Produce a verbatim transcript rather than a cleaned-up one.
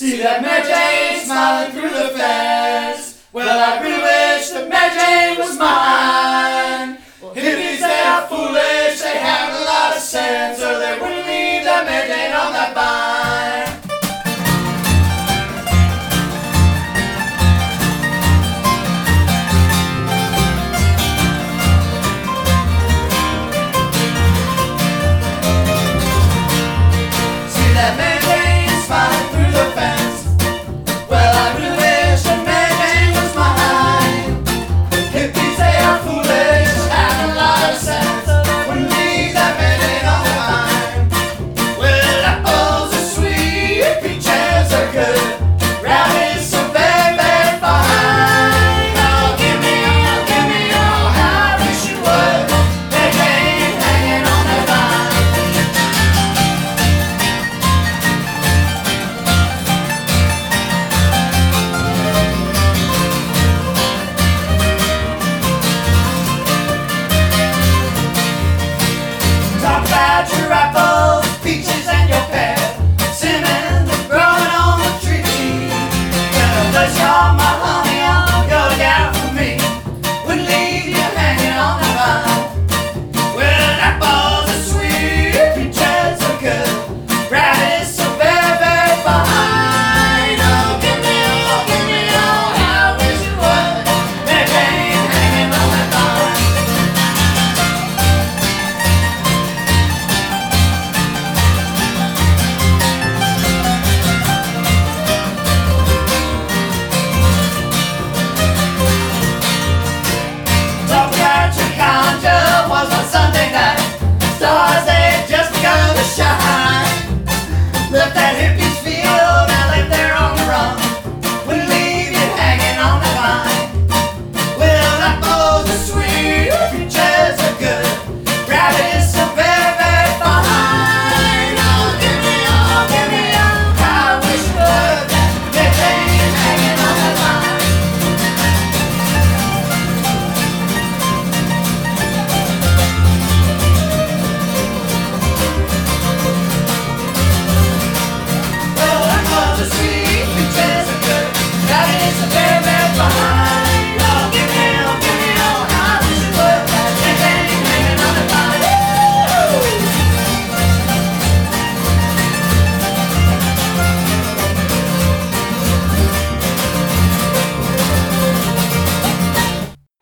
See that Mary Jane smiling through the fence. Well, I really wish that Mary Jane was mine. Well, hippies, they are foolish, they haven't a lot of sense, or they wouldn't leave that Mary Jane on that vine.